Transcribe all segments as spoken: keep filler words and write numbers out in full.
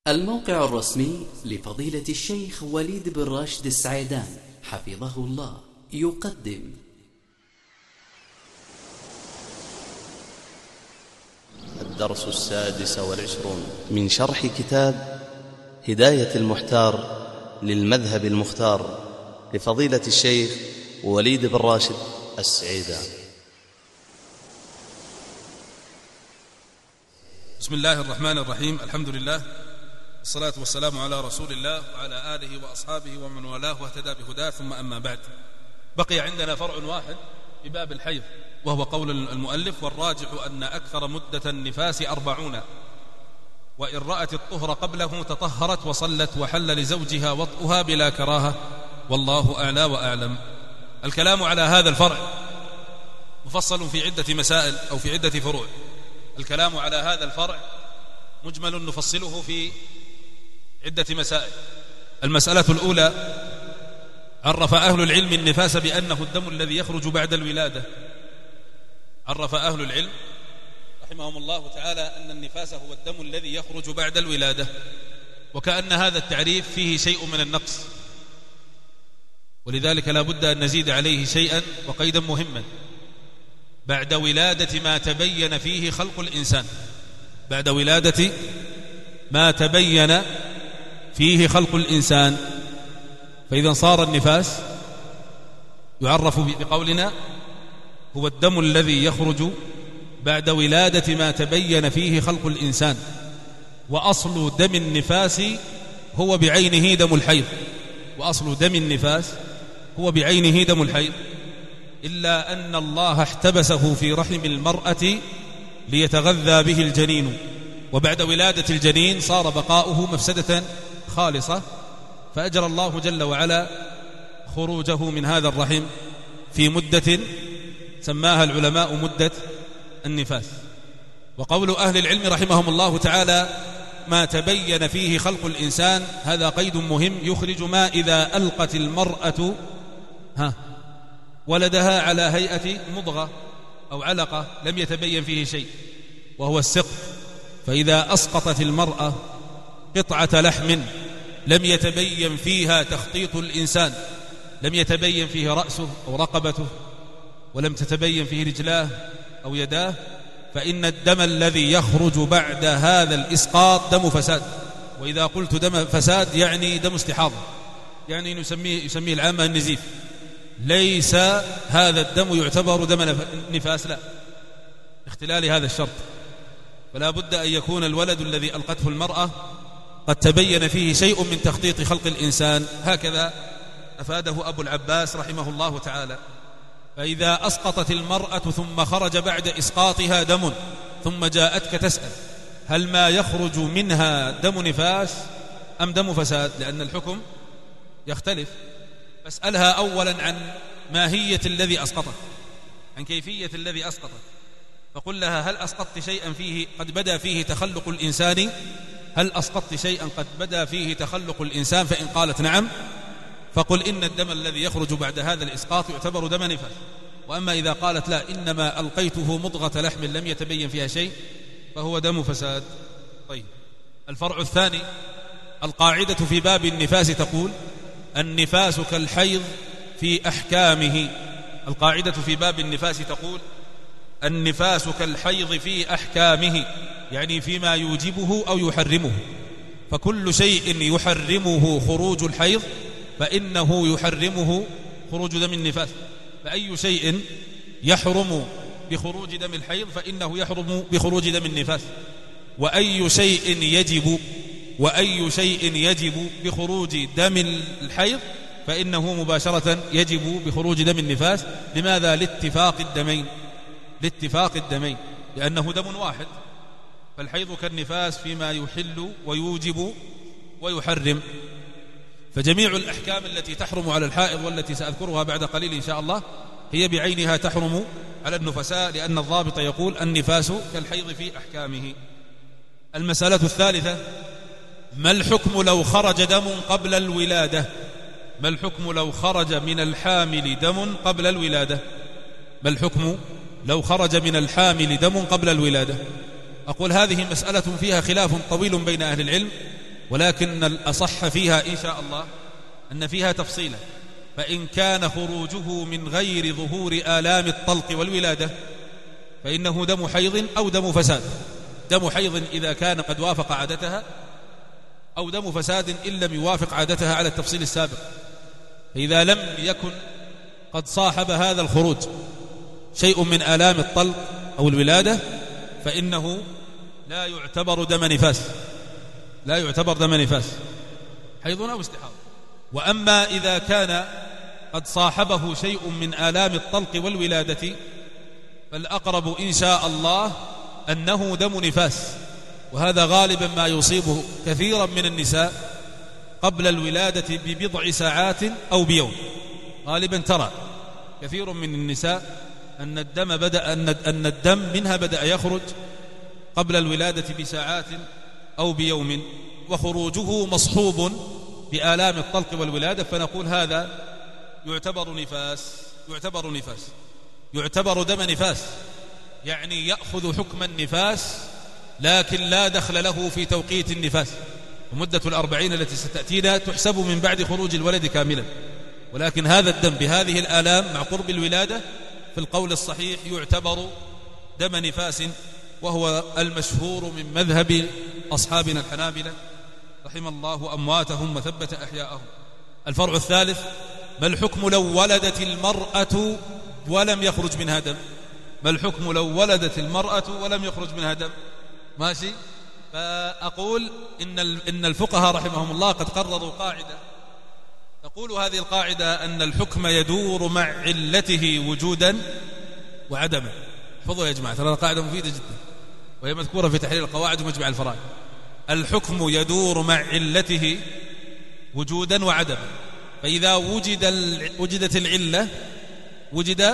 الموقع الرسمي لفضيلة الشيخ وليد بن راشد السعيدان حفظه الله يقدم الدرس السادس والعشرون من شرح كتاب هداية المحتار للمذهب المختار لفضيلة الشيخ وليد بن راشد السعيدان. بسم الله الرحمن الرحيم. الحمد لله والصلاة والسلام على رسول الله وعلى آله وأصحابه ومن والاه واهتدى بهداه، ثم أما بعد. بقي عندنا فرع واحد في باب الحيض، وهو قول المؤلف: والراجح أن أكثر مدة النفاس أربعون، وإن رأت الطهر قبله تطهرت وصلت وحل لزوجها وطئها بلا كراهة، والله أعلى وأعلم. الكلام على هذا الفرع مفصل في عدة مسائل أو في عدة فروع. الكلام على هذا الفرع مجمل نفصله في عدة مسائل. المسألة الأولى: عرف أهل العلم النفاس بأنه الدم الذي يخرج بعد الولادة. عرف أهل العلم رحمهم الله تعالى أن النفاس هو الدم الذي يخرج بعد الولادة، وكأن هذا التعريف فيه شيء من النقص، ولذلك لا بد أن نزيد عليه شيئا وقيدا مهما: بعد ولادة ما تبين فيه خلق الإنسان. بعد ولادة ما تبين فيه خلق الإنسان. فإذا صار النفاس يعرف بقولنا هو الدم الذي يخرج بعد ولادة ما تبين فيه خلق الإنسان. وأصل دم النفاس هو بعينه دم الحيض، وأصل دم النفاس هو بعينه دم الحيض، إلا أن الله احتبسه في رحم المرأة ليتغذى به الجنين، وبعد ولادة الجنين صار بقاؤه مفسدة خالصة، فأجرى الله جل وعلا خروجه من هذا الرحم في مدة سماها العلماء مدة النفاس. وقول أهل العلم رحمهم الله تعالى ما تبين فيه خلق الإنسان، هذا قيد مهم يخرج ما إذا ألقت المرأة ها ولدها على هيئة مضغة أو علقة لم يتبين فيه شيء، وهو السقط. فإذا أسقطت المرأة قطعة لحم لم يتبين فيها تخطيط الإنسان، لم يتبين فيه رأسه أو رقبته، ولم تتبين فيه رجلاه أو يداه، فإن الدم الذي يخرج بعد هذا الإسقاط دم فساد. وإذا قلت دم فساد يعني دم استحاضة، يعني نسميه يسميه العامة النزيف. ليس هذا الدم يعتبر دم نفاس، لا، اختلال هذا الشرط. فلا بد أن يكون الولد الذي ألقته المرأة قد تبين فيه شيء من تخطيط خلق الإنسان. هكذا أفاده أبو العباس رحمه الله تعالى. فإذا أسقطت المرأة ثم خرج بعد إسقاطها دم، ثم جاءتك تسأل هل ما يخرج منها دم نفاس أم دم فساد، لأن الحكم يختلف، فاسألها أولا عن ماهية الذي أسقطت، عن كيفية الذي أسقطت، فقل لها هل أسقطت شيئا فيه قد بدأ فيه تخلق الإنسان؟ هل أسقطت شيئا قد بدأ فيه تخلق الإنسان؟ فإن قالت نعم فقل إن الدم الذي يخرج بعد هذا الإسقاط يعتبر دم نفاس. وأما إذا قالت لا، إنما ألقيته مضغة لحم لم يتبين فيها شيء، فهو دم فساد. طيب، الفرع الثاني: القاعدة في باب النفاس تقول النفاس كالحيض في أحكامه. القاعدة في باب النفاس تقول النفاس كالحيض في أحكامه، يعني فيما يوجبه أو يحرمه. فكل شيء يحرمه خروج الحيض فإنه يحرمه خروج دم النفاس. فأي شيء يحرم بخروج دم الحيض فإنه يحرم بخروج دم النفاس. وأي شيء يجب وأي شيء يجب بخروج دم الحيض فإنه مباشرة يجب بخروج دم النفاس. لماذا؟ لاتفاق الدمين، لاتفاق الدمين، لأنه دم واحد. فالحيض كالنفاس فيما يحل ويوجب ويحرم. فجميع الأحكام التي تحرم على الحائض والتي سأذكرها بعد قليل إن شاء الله هي بعينها تحرم على النفساء، لأن الضابط يقول النفاس كالحيض في أحكامه. المسألة الثالثة: ما الحكم لو خرج دم قبل الولادة؟ ما الحكم لو خرج من الحامل دم قبل الولادة؟ ما الحكم لو خرج من الحامل دم قبل الولادة؟ أقول هذه مسألة فيها خلاف طويل بين أهل العلم، ولكن الأصح فيها إن شاء الله أن فيها تفصيلا. فإن كان خروجه من غير ظهور آلام الطلق والولادة فإنه دم حيض أو دم فساد. دم حيض إذا كان قد وافق عادتها، أو دم فساد إن لم يوافق عادتها على التفصيل السابق. فإذا لم يكن قد صاحب هذا الخروج شيء من آلام الطلق أو الولادة فإنه لا يعتبر دم نفاس، لا يعتبر دم نفاس حيض أو استحاضة. وأما إذا كان قد صاحبه شيء من آلام الطلق والولادة فالأقرب إن شاء الله أنه دم نفاس، وهذا غالبا ما يصيبه كثيرا من النساء قبل الولادة ببضع ساعات أو بيوم. غالبا ترى كثير من النساء أن الدم بدأ أن الدم منها بدأ يخرج قبل الولادة بساعات أو بيوم، وخروجه مصحوب بآلام الطلق والولادة، فنقول هذا يعتبر نفاس، يعتبر نفاس يعتبر دم نفاس، يعني يأخذ حكم النفاس لكن لا دخل له في توقيت النفاس. ومدة الأربعين التي ستأتينا تحسب من بعد خروج الولد كاملا، ولكن هذا الدم بهذه الآلام مع قرب الولادة في القول الصحيح يعتبر دم نفاس، وهو المشهور من مذهب أصحابنا الحنابلة رحم الله أمواتهم وثبت أحياءهم. الفرع الثالث: ما الحكم لو ولدت المرأة ولم يخرج منها دم؟ ما الحكم لو ولدت المرأة ولم يخرج منها دم؟ ماشي. فأقول إن إن الفقهاء رحمهم الله قد قرروا قاعدة تقول هذه القاعدة أن الحكم يدور مع علته وجودا وعدما. احفظوا يا جماعة، ترى قاعدة مفيدة جدا وهي مذكورة في تحرير القواعد ومجمع الفرائض. الحكم يدور مع علته وجودا وعدما، فإذا وجد وجدت العلة وجد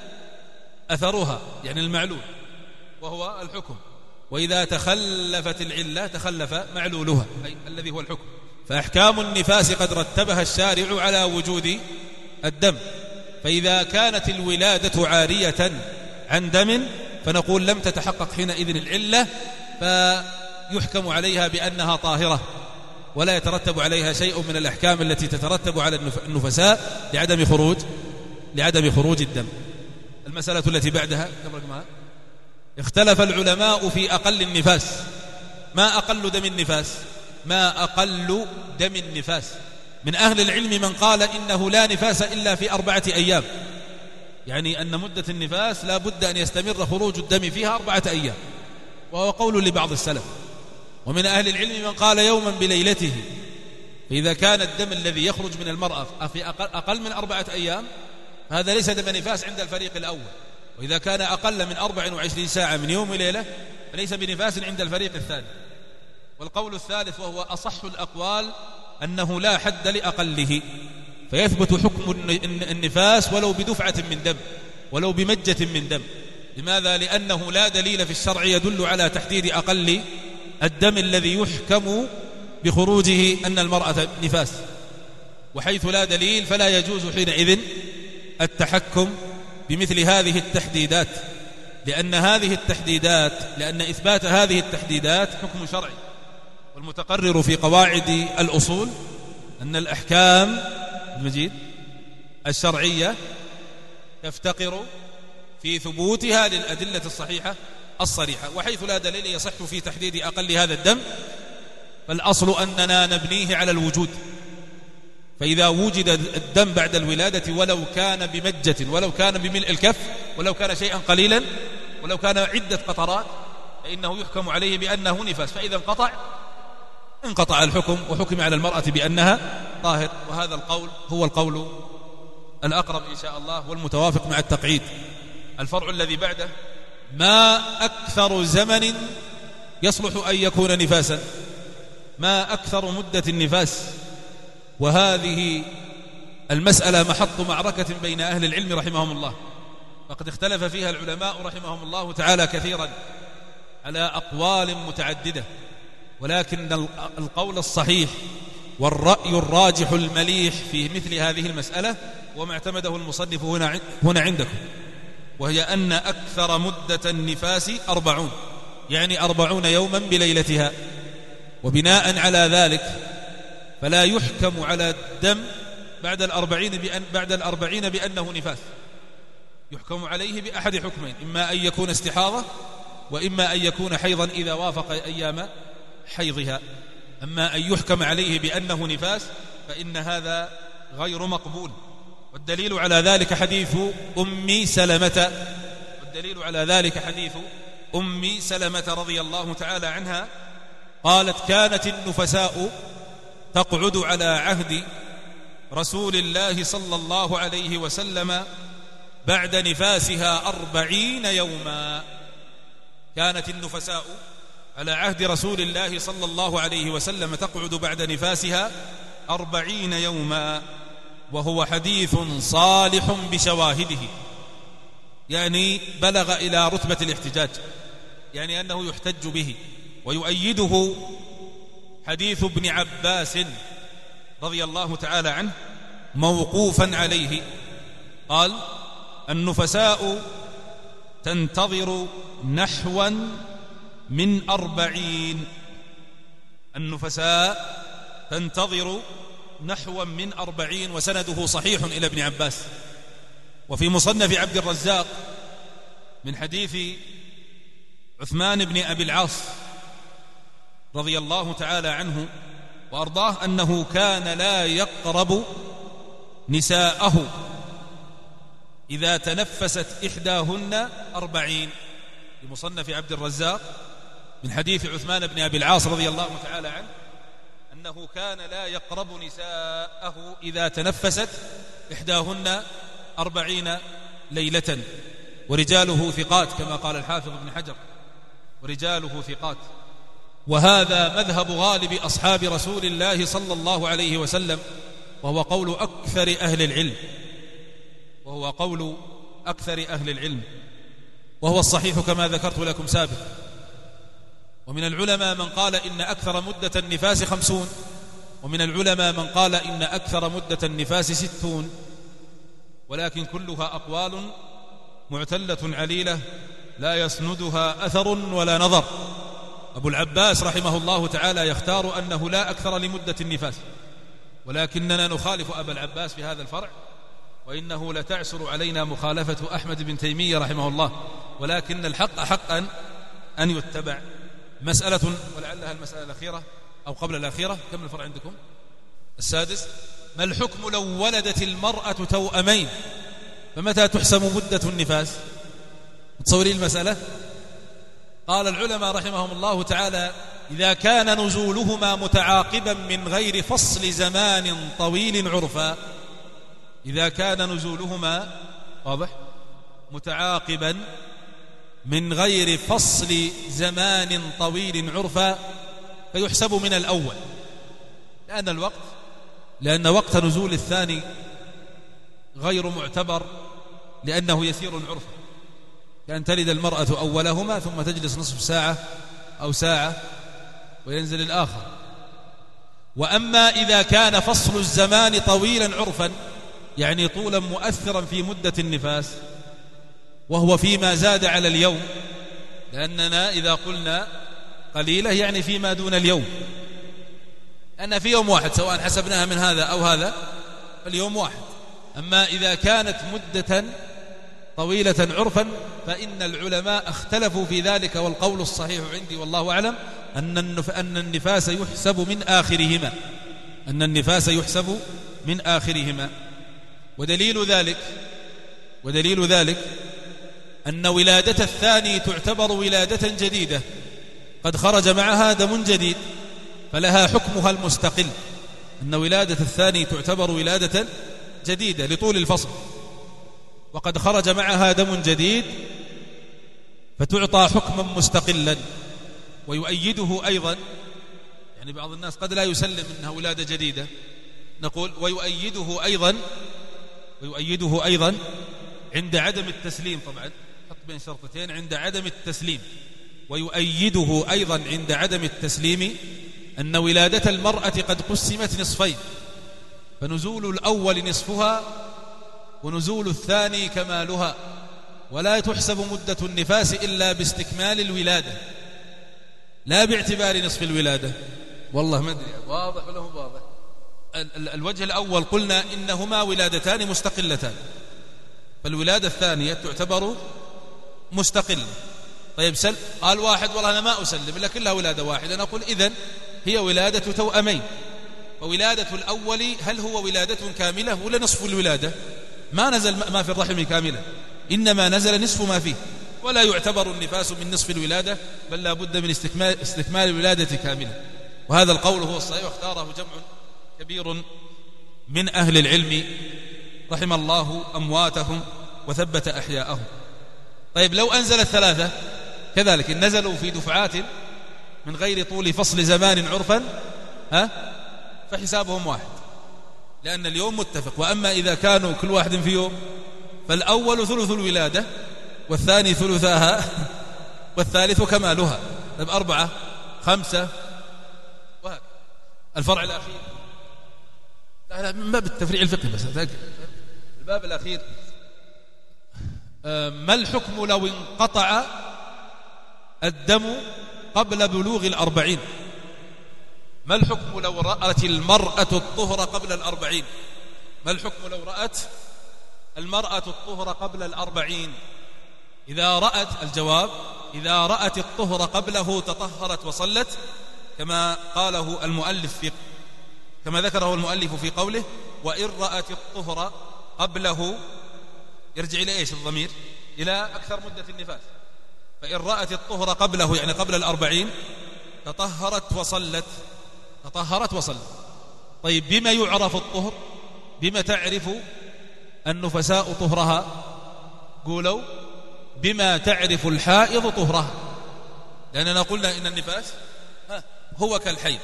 أثرها يعني المعلول وهو الحكم، وإذا تخلفت العلة تخلف معلولها أي الذي هو الحكم. فأحكام النفاس قد رتبها الشارع على وجود الدم، فإذا كانت الولادة عارية عن دم فنقول لم تتحقق حينئذ العلة، فيحكم عليها بأنها طاهرة ولا يترتب عليها شيء من الأحكام التي تترتب على النفساء لعدم خروج لعدم خروج الدم. المسألة التي بعدها اختلف العلماء في أقل النفاس. ما أقل دم النفاس؟ ما أقل دم النفاس؟ من أهل العلم من قال إنه لا نفاس إلا في أربعة أيام، يعني أن مدة النفاس لا بد أن يستمر خروج الدم فيها أربعة أيام، وهو قول لبعض السلف. ومن أهل العلم من قال يوما بليلته، فإذا كان الدم الذي يخرج من المرأة في أقل, أقل من أربعة أيام هذا ليس دم نفاس عند الفريق الأول، وإذا كان أقل من أربع وعشرين ساعة من يوم وليلة فليس بنفاس عند الفريق الثاني. والقول الثالث وهو أصح الأقوال أنه لا حد لأقله، فيثبت حكم النفاس ولو بدفعة من دم ولو بمجة من دم. لماذا؟ لأنه لا دليل في الشرع يدل على تحديد أقل الدم الذي يحكم بخروجه أن المرأة نفاس، وحيث لا دليل فلا يجوز حينئذ التحكم بمثل هذه التحديدات، لأن هذه التحديدات لأن إثبات هذه التحديدات حكم شرعي. والمتقرر في قواعد الأصول أن الأحكام المجيد الشرعية تفتقر في ثبوتها للأدلة الصحيحة الصريحة، وحيث لا دليل يصح في تحديد أقل هذا الدم فالأصل أننا نبنيه على الوجود. فإذا وجد الدم بعد الولادة ولو كان بمجة ولو كان بملء الكف ولو كان شيئا قليلا ولو كان عدة قطرات فإنه يحكم عليه بأنه نفاس، فإذا انقطع انقطع الحكم وحكم على المرأة بأنها طاهر. وهذا القول هو القول الأقرب إن شاء الله والمتوافق مع التقعيد. الفرع الذي بعده: ما أكثر زمن يصلح أن يكون نفاسا؟ ما أكثر مدة النفاس؟ وهذه المسألة محط معركة بين أهل العلم رحمهم الله، وقد اختلف فيها العلماء رحمهم الله تعالى كثيرا على أقوال متعددة، ولكن القول الصحيح والرأي الراجح المليح في مثل هذه المسألة وما اعتمده المصنف هنا هنا عندكم، وهي أن أكثر مدة النفاس أربعون، يعني أربعون يوما بليلتها. وبناء على ذلك فلا يحكم على الدم بعد الأربعين بأن بعد الأربعين بأنه نفاس، يحكم عليه بأحد حكمين، إما أن يكون استحاضة وإما أن يكون حيضا إذا وافق أيام حيضها. أما أن يحكم عليه بأنه نفاس فإن هذا غير مقبول. والدليل على ذلك حديث أم سلمة والدليل على ذلك حديث أم سلمة رضي الله تعالى عنها قالت: كانت النفساء تقعد على عهد رسول الله صلى الله عليه وسلم بعد نفاسها أربعين يوما. كانت النفساء على عهد رسول الله صلى الله عليه وسلم تقعد بعد نفاسها أربعين يوما، وهو حديث صالح بشواهده، يعني بلغ إلى رتبة الاحتجاج، يعني أنه يحتج به. ويؤيده حديث ابن عباس رضي الله تعالى عنه موقوفا عليه، قال: النفساء تنتظر نحوا من أربعين النفساء تنتظر نحوا من أربعين وسنده صحيح إلى ابن عباس. وفي مصنف عبد الرزاق من حديث عثمان بن أبي العاص رضي الله تعالى عنه وأرضاه أنه كان لا يقرب نساءه إذا تنفست إحداهن أربعين. بمصنف عبد الرزاق من حديث عثمان بن أبي العاص رضي الله تعالى عنه أنه كان لا يقرب نساءه إذا تنفست إحداهن أربعين ليلة، ورجاله ثقات كما قال الحافظ ابن حجر، ورجاله ثقات. وهذا مذهب غالب أصحاب رسول الله صلى الله عليه وسلم، وهو قول أكثر أهل العلم وهو قول أكثر أهل العلم وهو الصحيح كما ذكرت لكم سابقا. ومن العلماء من قال إن أكثر مدة النفاس خمسون، ومن العلماء من قال إن أكثر مدة النفاس ستون، ولكن كلها أقوال معتلة عليلة لا يسندها أثر ولا نظر. أبو العباس رحمه الله تعالى يختار أنه لا أكثر لمدة النفاس، ولكننا نخالف أبا العباس في هذا الفرع، وإنه لتعسر علينا مخالفة أحمد بن تيمية رحمه الله، ولكن الحق حقا أن يتبع. مسألة ولعلها المسألة الأخيرة أو قبل الأخيرة. كم الفرع عندكم؟ السادس. ما الحكم لو ولدت المرأة توأمين فمتى تحسم مدة النفاس؟ تصورين المسألة؟ قال العلماء رحمهم الله تعالى: إذا كان نزولهما متعاقبا من غير فصل زمان طويل عرفا إذا كان نزولهما واضح متعاقبا من غير فصل زمان طويل عرفا فيحسب من الأول، لأن الوقت لأن وقت نزول الثاني غير معتبر لأنه يسير عرفا، كأن تلد المرأة أولهما ثم تجلس نصف ساعة أو ساعة وينزل الآخر. وأما إذا كان فصل الزمان طويلا عرفا، يعني طولا مؤثرا في مدة النفاس، وهو فيما زاد على اليوم، لأننا إذا قلنا قليلة يعني فيما دون اليوم، أن في يوم واحد سواء حسبناها من هذا أو هذا فاليوم واحد. أما إذا كانت مدة طويلة عرفا فإن العلماء اختلفوا في ذلك، والقول الصحيح عندي والله أعلم أن النفاس يحسب من آخرهما أن النفاس يحسب من آخرهما. ودليل ذلك ودليل ذلك أن ولادة الثاني تعتبر ولادة جديدة قد خرج معها دم جديد، فلها حكمها المستقل. أن ولادة الثاني تعتبر ولادة جديدة لطول الفصل، وقد خرج معها دم جديد فتعطى حكما مستقلا. ويؤيده أيضا، يعني بعض الناس قد لا يسلم أنها ولادة جديدة، نقول ويؤيده أيضا ويؤيده أيضا عند عدم التسليم. طبعا حط بين شرطتين عند عدم التسليم. ويؤيده أيضا عند عدم التسليم أن ولادة المرأة قد قسمت نصفين، فنزول الأول نصفها ونزول الثاني كمالها، ولا تحسب مدة النفاس إلا باستكمال الولادة لا باعتبار نصف الولادة. والله ما أدري واضح ولا هو واضح. الوجه الأول قلنا إنهما ولادتان مستقلتان، فالولادة الثانية تعتبر مستقلة. طيب سل قال واحد والله أنا ما أسلم لكن لها ولادة واحدة، نقول إذن هي ولادة توأمين. وولادة الأول هل هو ولادة كاملة ولا نصف الولادة؟ ما نزل ما في الرحم كاملة، إنما نزل نصف ما فيه، ولا يعتبر النفاس من نصف الولادة، بل لا بد من استكمال, استكمال الولادة كاملة. وهذا القول هو الصحيح، واختاره جمع كبير من أهل العلم رحم الله أمواتهم وثبت أحياءهم. طيب لو أنزل الثلاثة كذلك إن نزلوا في دفعات من غير طول فصل زمان عرفا ها فحسابهم واحد، لأن اليوم متفق. وأما إذا كانوا كل واحد في يوم فالأول ثلث الولادة والثاني ثلثاها والثالث كمالها. طيب أربعة خمسة وهذا الفرع الأخير. لا لا من باب التفريع الفقهي بس أتأكد. الباب الأخير ما الحكم لو انقطع الدم قبل بلوغ الأربعين؟ ما الحكم لو رأت المرأة الطهر قبل الأربعين؟ ما الحكم لو رأت المرأة الطهر قبل الأربعين؟ إذا رأت الجواب إذا رأت الطهر قبله تطهرت وصلت، كما قاله المؤلف في كما ذكره المؤلف في قوله وإن رأت الطهر قبله، يرجع إلى إيش الضمير؟ إلى أكثر مدة النفاس. فإن رأت الطهر قبله يعني قبل الأربعين تطهرت وصلت تطهرت وصلت. طيب بما يعرف الطهر؟ بما تعرف النفساء طهرها؟ قولوا بما تعرف الحائض طهرها، لأننا قلنا إن النفاس هو كالحيض،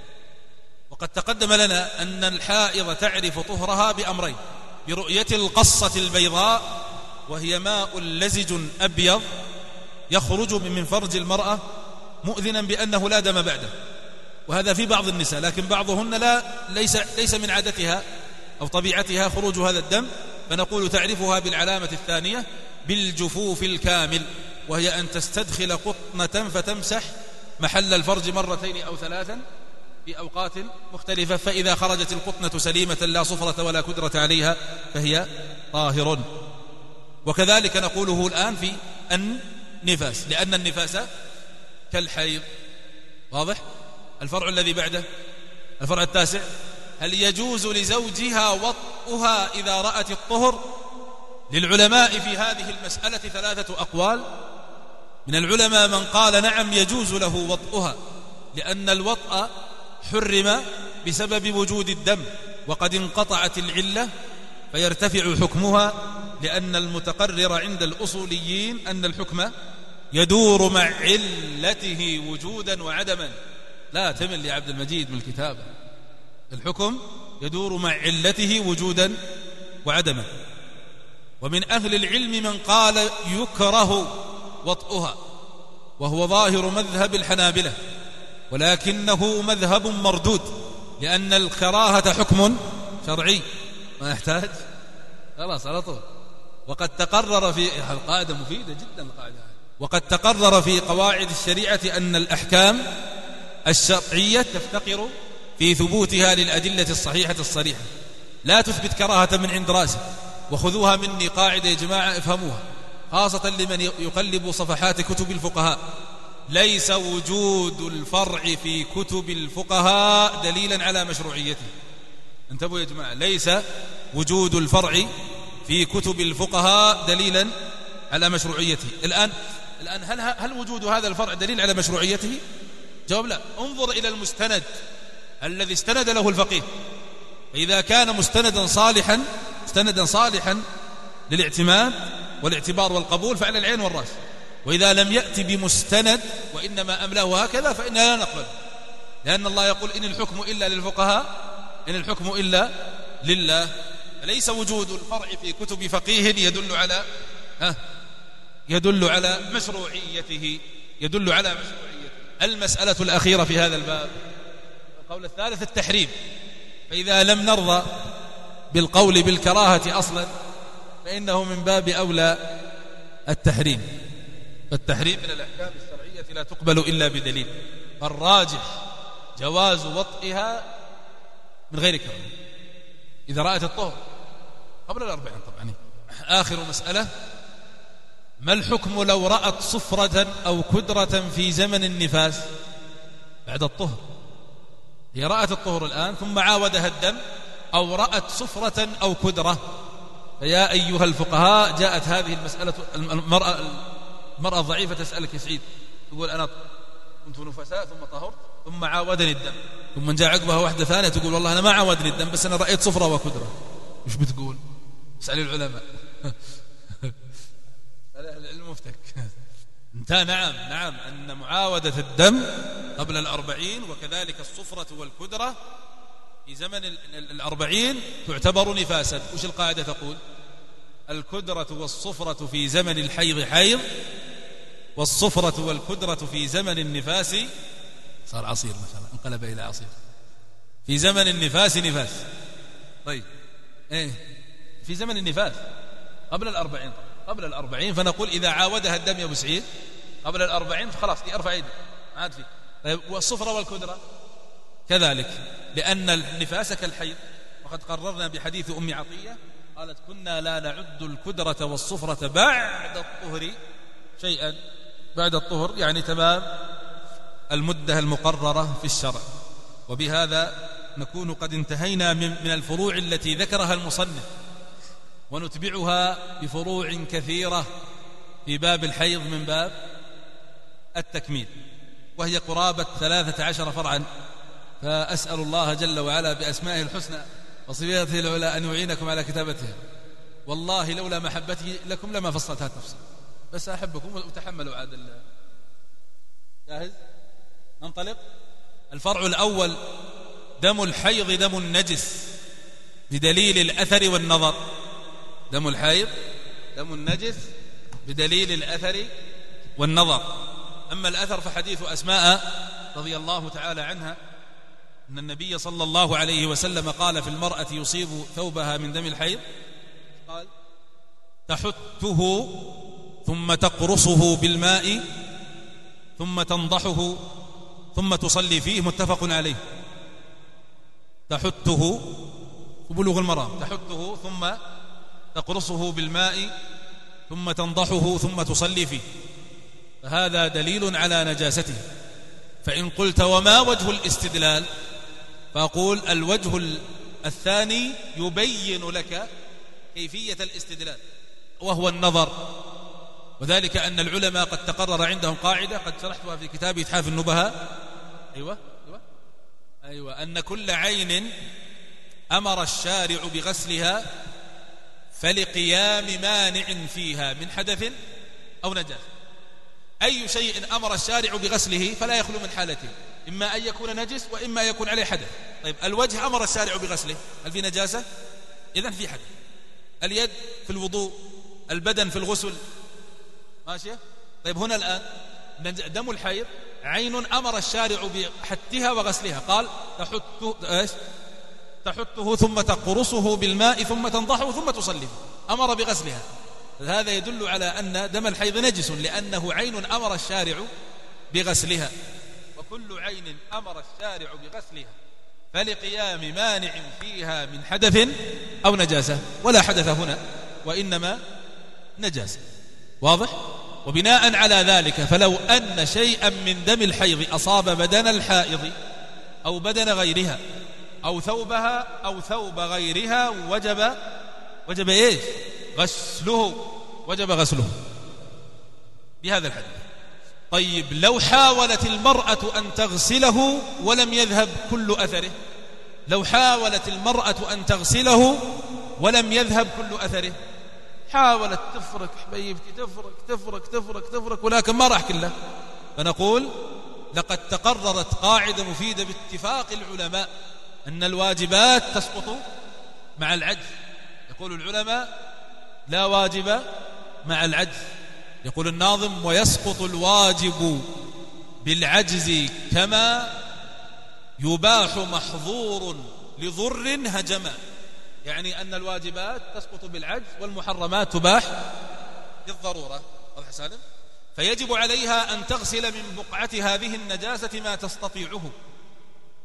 وقد تقدم لنا أن الحائض تعرف طهرها بأمرين: برؤية القصة البيضاء وهي ماء لزج أبيض يخرج من فرج المرأة مؤذنا بأنه لا دم بعده، وهذا في بعض النساء، لكن بعضهن لا ليس, ليس من عادتها أو طبيعتها خروج هذا الدم، فنقول تعرفها بالعلامة الثانية بالجفوف الكامل، وهي أن تستدخل قطنة فتمسح محل الفرج مرتين أو ثلاثا في أوقات مختلفة، فإذا خرجت القطنة سليمة لا صفرة ولا كدرة عليها فهي طاهر. وكذلك نقوله الآن في النفاس، لأن النفاس كالحيض. واضح؟ الفرع الذي بعده الفرع التاسع: هل يجوز لزوجها وطئها إذا رأت الطهر؟ للعلماء في هذه المسألة ثلاثة أقوال. من العلماء من قال نعم يجوز له وطئها، لأن الوطء حرم بسبب وجود الدم وقد انقطعت العلة فيرتفع حكمها، لأن المتقرر عند الأصوليين أن الحكم يدور مع علته وجودا وعدما. لا تمل يا عبد المجيد من الكتابة، الحكم يدور مع علته وجودا وعدما. ومن أهل العلم من قال يكره وطئها، وهو ظاهر مذهب الحنابلة، ولكنه مذهب مردود، لأن الكراهة حكم شرعي ما يحتاج خلاص على طول. وقد تقرر في القاعدة مفيدة جدا القاعدة، وقد تقرر في قواعد الشريعة أن الأحكام الشرعية تفتقر في ثبوتها للأدلة الصحيحة الصريحة، لا تثبت كراهة من عند راسه. وخذوها مني قاعدة يا جماعة افهموها، خاصة لمن يقلب صفحات كتب الفقهاء: ليس وجود الفرع في كتب الفقهاء دليلا على مشروعيته. انتبهوا يا جماعة، ليس وجود الفرع في كتب الفقهاء دليلا على مشروعيته. الآن الآن هل هل وجود هذا الفرع دليل على مشروعيته؟ جواب لا. انظر إلى المستند الذي استند له الفقيه، فإذا كان مستندا صالحا مستندا صالحا للاعتماد والاعتبار والقبول فعلى العين والرأس، وإذا لم يأتي بمستند وإنما أملاه هكذا فإننا لا نقبل، لأن الله يقول إن الحكم إلا للفقهاء إن الحكم إلا لله. ليس وجود الفرع في كتب فقيه يدل على ها يدل على مشروعيته يدل على مشروعيته. المسألة الأخيرة في هذا الباب القول الثالث التحريم. فإذا لم نرضى بالقول بالكراهة أصلا فإنه من باب أولى التحريم، فالتحريم من الأحكام الشرعية لا تقبل إلا بدليل. الراجح جواز وطئها من غير كراهة إذا رأت الطهر قبل الأربعين طبعا. آخر مسألة: ما الحكم لو رأت صفرة أو كدرة في زمن النفاس بعد الطهر؟ هي رأت الطهر الآن ثم عاودها الدم، أو رأت صفرة أو كدرة. فيا أيها الفقهاء جاءت هذه المسألة، المرأة, المرأة الضعيفة تسألك يا سعيد، تقول أنا كنت نفساء ثم طهرت ثم عاودني الدم، ثم جاء عقبها واحدة ثانية تقول والله أنا ما عاودني الدم بس أنا رأيت صفرة وكدرة. وش بتقول؟ اسأل العلماء. المفتك انتهى. نعم نعم أن معاودة الدم قبل الأربعين وكذلك الصفرة والكدرة في زمن الأربعين تعتبر نفاسا. وش القاعدة تقول؟ الكدرة والصفرة في زمن الحيض حيض، والصفرة والكدرة في زمن النفاس صار عصير مثلا، انقلب إلى عصير. في زمن النفاس نفاس. طيب ايه في زمن النفاس قبل الأربعين، قبل الأربعين فنقول إذا عاودها الدم يا أبو سعيد قبل الأربعين فخلاص دي أرفع يدي ما عاد فيه. طيب والصفرة والكدرة كذلك، لأن النفاس كالحيض، وقد قررنا بحديث أم عطية قالت كنا لا نعد الكدرة والصفرة بعد الطهر شيئا، بعد الطهر يعني تمام المدة المقررة في الشرع. وبهذا نكون قد انتهينا من الفروع التي ذكرها المصنف، ونتبعها بفروع كثيرة في باب الحيض من باب التكميل، وهي قرابة ثلاثة عشر فرعا. فأسأل الله جل وعلا بأسمائه الحسنى وصفاته العلى أن يعينكم على كتابتها. والله لولا محبتي لكم لما فصلتها تفصيل، بس أحبكم وتحملوا عاد الله. جاهز؟ ننطلق. الفرع الأول: دم الحيض دم النجس بدليل الأثر والنظر. دم الحيض دم النجس بدليل الأثر والنظر. أما الأثر فحديث أسماء رضي الله تعالى عنها أن النبي صلى الله عليه وسلم قال في المرأة يصيب ثوبها من دم الحيض، قال تحته ثم تقرصه بالماء ثم تنضحه ثم تصلي فيه. متفق عليه. تحته بلوغ المرام، تحته ثم تقرصه بالماء ثم تنضحه ثم تصلي فيه، فهذا دليل على نجاسته. فإن قلت وما وجه الاستدلال؟ فأقول الوجه الثاني يبين لك كيفية الاستدلال، وهو النظر. وذلك أن العلماء قد تقرر عندهم قاعدة قد شرحتها في كتاب إتحاف النبهاء. أيوة أيوة أيوة أن كل عين أمر الشارع بغسلها فلقيام مانع فيها من حدث أو نجاسة. أي شيء أمر الشارع بغسله فلا يخلو من حالتين، إما أن يكون نجس وإما أن يكون عليه حدث. طيب الوجه أمر الشارع بغسله، هل في نجاسة؟ إذن في حدث. اليد في الوضوء، البدن في الغسل، ماشية؟ طيب هنا الآن دم الحيض عين أمر الشارع بحتها وغسلها، قال تحت إيش؟ تحته ثم تقرصه بالماء ثم تنضحه ثم تصلي، أمر بغسلها. هذا يدل على أن دم الحيض نجس، لأنه عين أمر الشارع بغسلها. وكل عين أمر الشارع بغسلها فلقيام مانع فيها من حدث أو نجاسة، ولا حدث هنا وإنما نجاسة. واضح؟ وبناء على ذلك فلو أن شيئا من دم الحيض أصاب بدن الحائض أو بدن غيرها أو ثوبها أو ثوب غيرها وجب وجب إيش؟ غسله، وجب غسله بهذا الحديث. طيب لو حاولت المرأة أن تغسله ولم يذهب كل أثره، لو حاولت المرأة أن تغسله ولم يذهب كل أثره، حاولت تفرك حبيبتي تفرك تفرك تفرك تفرك ولكن ما راح كله، فنقول لقد تقررت قاعدة مفيدة باتفاق العلماء أن الواجبات تسقط مع العجز. يقول العلماء لا واجب مع العجز. يقول الناظم ويسقط الواجب بالعجز كما يباح محظور لضر هجما، يعني أن الواجبات تسقط بالعجز والمحرمات تباح للضرورة. واضح سالم؟ فيجب عليها أن تغسل من بقعة هذه النجاسة ما تستطيعه،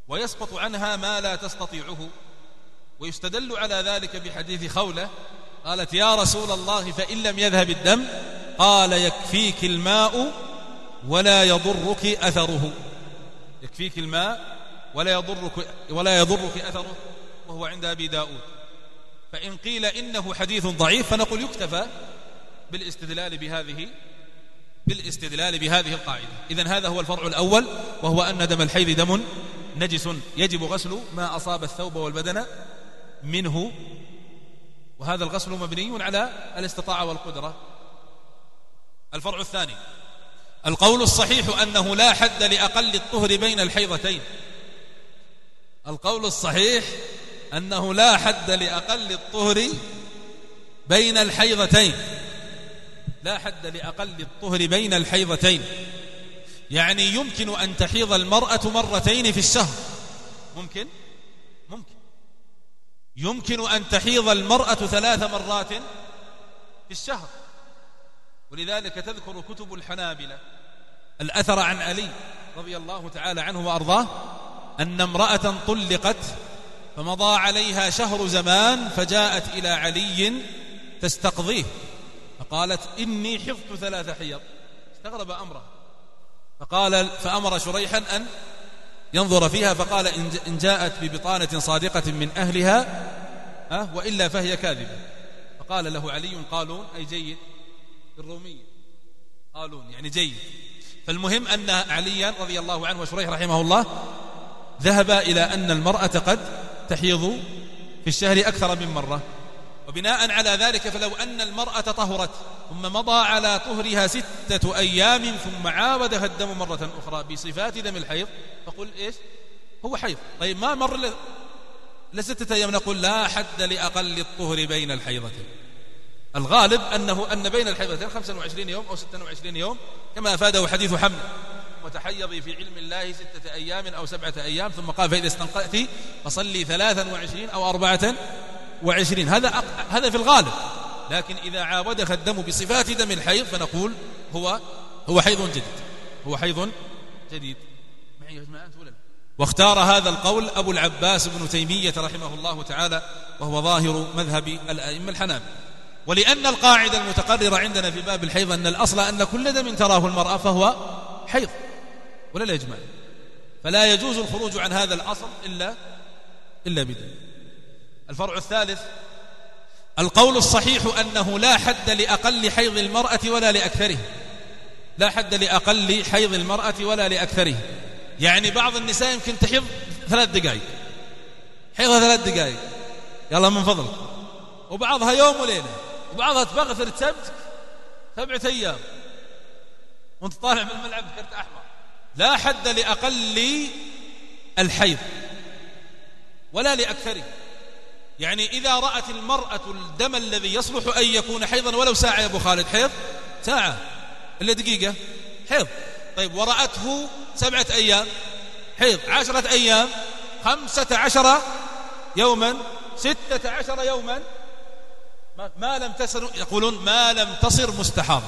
ويسقط عنها ما لا تستطيعه. ويستدل على ذلك بحديث خولة قالت يا رسول الله فإن لم يذهب الدم؟ قال يكفيك الماء ولا يضرك أثره. يكفيك الماء ولا يضرك, ولا يضرك أثره، وهو عند أبي داود. فإن قيل إنه حديث ضعيف فنقول يكتفى بالاستدلال بهذه بالاستدلال بهذه القاعدة. إذن هذا هو الفرع الأول، وهو أن دم الحيض دم نجس يجب غسل ما أصاب الثوب والبدن منه، وهذا الغسل مبني على الاستطاعة والقدرة. الفرع الثاني القول الصحيح أنه لا حد لأقل الطهر بين الحيضتين. القول الصحيح أنه لا حد لأقل الطهر بين الحيضتين. لا حد لأقل الطهر بين الحيضتين، يعني يمكن أن تحيض المرأة مرتين في الشهر. ممكن ممكن يمكن أن تحيض المرأة ثلاث مرات في الشهر. ولذلك تذكر كتب الحنابلة الأثر عن علي رضي الله تعالى عنه وأرضاه أن امرأة طلقت فمضى عليها شهر زمان، فجاءت إلى علي تستقضيه فقالت إني حفظت ثلاث حيض. استغرب أمره فقال فأمر شريحا أن ينظر فيها، فقال إن جاءت ببطانة صادقة من أهلها أه وإلا فهي كاذبة. فقال له علي قالون، أي جيد، الرومية قالون يعني جيد. فالمهم أن عليا رضي الله عنه وشريح رحمه الله ذهب إلى أن المرأة قد تحيض في الشهر أكثر من مرة، وبناء على ذلك فلو أن المرأة طهرت ثم مضى على طهرها ستة أيام ثم عاودها الدم مرة أخرى بصفات دم الحيض فقل إيش هو حيض. طيب ما مر لستة أيام نقول لا حد لأقل الطهر بين الحيضتين. الغالب أنه أن بين الحيضتين خمسة وعشرين يوم أو ستة وعشرين يوم، كما أفاده حديث حمل وتحيضي في علم الله ستة أيام أو سبعة أيام، ثم قال فإذا استنقأت فصلي ثلاثا وعشرين أو أربعة وعشرين. هذا هذا في الغالب. لكن إذا عاودها الدم بصفات دم الحيض فنقول هو هو حيض جديد هو حيض جديد معي يا جماعة ولا لا؟ واختار هذا القول أبو العباس ابن تيمية رحمه الله تعالى، وهو ظاهر مذهب الأئمة الحنابلة. ولأن القاعدة المتقررة عندنا في باب الحيض أن الأصل أن كل دم تراه المرأة فهو حيض، ولا لا يجمع؟ فلا يجوز الخروج عن هذا الأصل إلا إلا بدم. الفرع الثالث القول الصحيح أنه لا حد لأقل حيض المرأة ولا لأكثره. لا حد لأقل حيض المرأة ولا لأكثره، يعني بعض النساء يمكن تحيض ثلاث دقائق، حيضها ثلاث دقائق يلا من فضلك، وبعضها يوم وليلة، وبعضها تبغثر تسبت سبعة أيام وانت طالع من الملعب بكرت أحمر. لا حد لأقل الحيض ولا لأكثره، يعني إذا رأت المرأة الدم الذي يصلح أن يكون حيضا ولو ساعة يا أبو خالد، حيض ساعة إلا دقيقة حيض. طيب ورأته سبعة أيام حيض، عشرة أيام، خمسة عشر يوما، ستة عشر يوما، ما, ما لم تصر، يقولون ما لم تصر مستحاضة،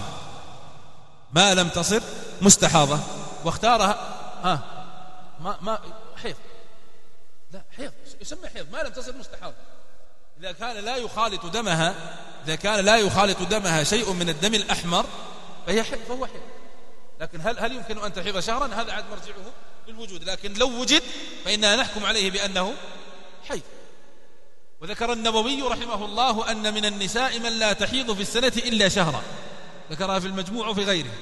ما لم تصر مستحاضة. واختارها ها ما ما حيض، لا حيض يسمى حيض ما لم تصر مستحاضة. إذا كان لا يخالط دمها إذا كان لا يخالط دمها شيء من الدم الأحمر فهي حيض فهو حيض. لكن هل هل يمكن أن تحيض شهرا؟ هذا عاد مرجعه للوجود، لكن لو وجد فإننا نحكم عليه بأنه حيض. وذكر النووي رحمه الله أن من النساء من لا تحيض في السنة إلا شهرا، ذكرها في المجموع وفي غيره.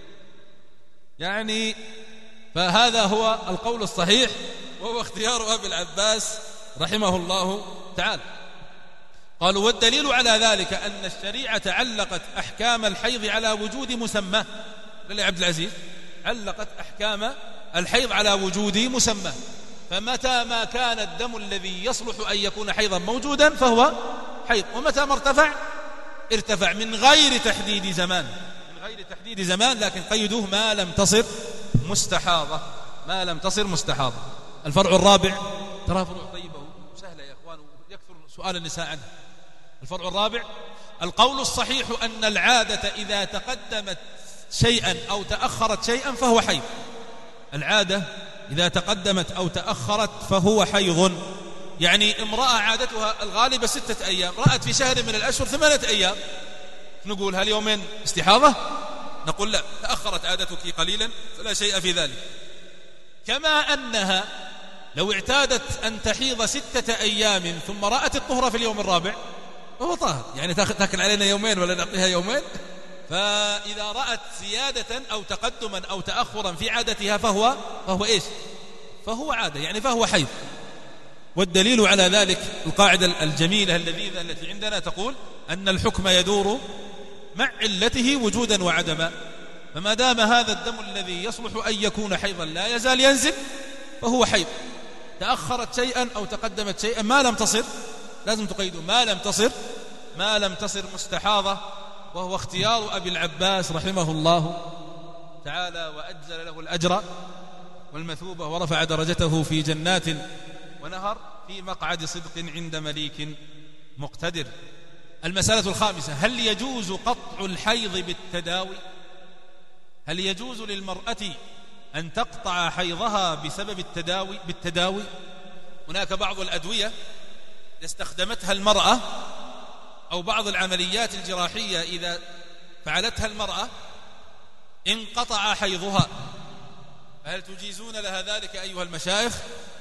يعني فهذا هو القول الصحيح، وهو اختيار أبي العباس رحمه الله تعالى. قالوا والدليل على ذلك أن الشريعة علقت أحكام الحيض على وجود مسمى. للي عبد العزيز علقت أحكام الحيض على وجود مسمى، فمتى ما كان الدم الذي يصلح أن يكون حيضا موجودا فهو حيض، ومتى ما ارتفع ارتفع من غير تحديد زمان من غير تحديد زمان لكن قيدوه ما لم تصر مستحاضة ما لم تصر مستحاضة. الفرع الرابع، ترى فروع طيبة سهلة يا أخوان يكثر سؤال النساء عنها. الفرع الرابع القول الصحيح أن العادة إذا تقدمت شيئا أو تأخرت شيئا فهو حيض. العادة إذا تقدمت أو تأخرت فهو حيض. يعني امرأة عادتها الغالبة ستة أيام، رأت في شهر من الأشهر ثمانية أيام، نقول هل يومين استحاضة؟ نقول لا، تأخرت عادتك قليلا فلا شيء في ذلك. كما أنها لو اعتادت أن تحيض ستة أيام ثم رأت الطهر في اليوم الرابع فهو طاهر، يعني تاكل علينا يومين ولا نعطيها يومين. فإذا رأت زيادة أو تقدما أو تأخرا في عادتها فهو فهو إيش؟ فهو عادة، يعني فهو حيض. والدليل على ذلك القاعدة الجميلة اللذيذة التي عندنا تقول أن الحكم يدور مع علته وجودا وعدما. فما دام هذا الدم الذي يصلح أن يكون حيضا لا يزال ينزل فهو حيض. تأخرت شيئا أو تقدمت شيئا ما لم تصر، لازم تقيده، ما لم تصر ما لم تصر مستحاضة، وهو اختيار أبي العباس رحمه الله تعالى، وأجزل له الأجر والمثوبة ورفع درجته في جنات ونهر في مقعد صدق عند مليك مقتدر. المسألة الخامسة: هل يجوز قطع الحيض بالتداوي؟ هل يجوز للمرأة أن تقطع حيضها بسبب التداوي بالتداوي؟ هناك بعض الأدوية استخدمتها المرأة أو بعض العمليات الجراحية إذا فعلتها المرأة انقطع حيضها، هل تجيزون لها ذلك أيها المشايخ؟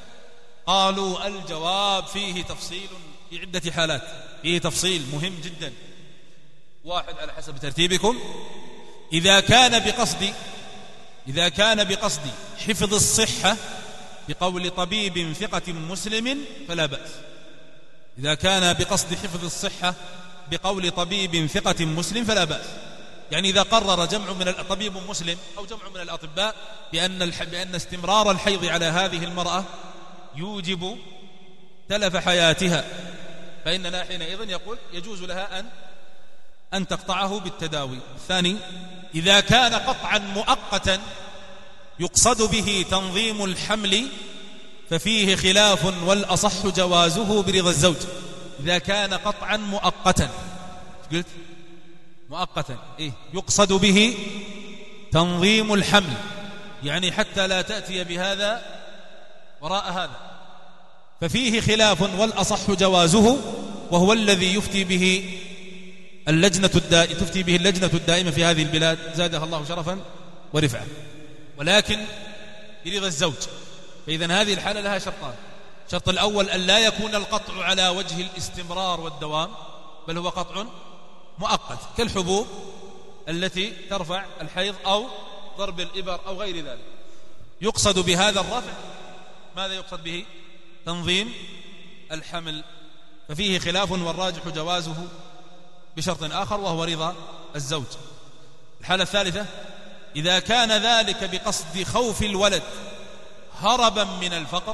قالوا الجواب فيه تفصيل في عدة حالات، فيه تفصيل مهم جدا. واحد على حسب ترتيبكم: إذا كان بقصد إذا كان بقصد حفظ الصحة بقول طبيب ثقة مسلم فلا بأس. إذا كان بقصد حفظ الصحة بقول طبيب ثقة مسلم فلا بأس. يعني إذا قرر جمع من طبيب مسلم أو جمع من الأطباء بأن بأن استمرار الحيض على هذه المرأة يوجب تلف حياتها، فإننا حينئذ يقول يجوز لها أن أن تقطعه بالتداوي. الثاني: إذا كان قطعا مؤقتا يقصد به تنظيم الحمل ففيه خلاف، والأصح جوازه برضا الزوج. إذا كان قطعا مؤقتا، قلت مؤقتا إيه؟ يقصد به تنظيم الحمل، يعني حتى لا تأتي بهذا وراء هذا، ففيه خلاف والأصح جوازه، وهو الذي يفتي به اللجنة الدائمة تفتي به اللجنة الدائمة في هذه البلاد زادها الله شرفا ورفعة، ولكن برضا الزوج. فإذا هذه الحالة لها شرطان: الشرط الأول أن لا يكون القطع على وجه الاستمرار والدوام، بل هو قطع مؤقت كالحبوب التي ترفع الحيض أو ضرب الإبر أو غير ذلك. يقصد بهذا الرفع ماذا يقصد به؟ تنظيم الحمل، ففيه خلاف والراجح جوازه بشرط آخر وهو رضا الزوج. الحالة الثالثة: إذا كان ذلك بقصد خوف الولد هربا من الفقر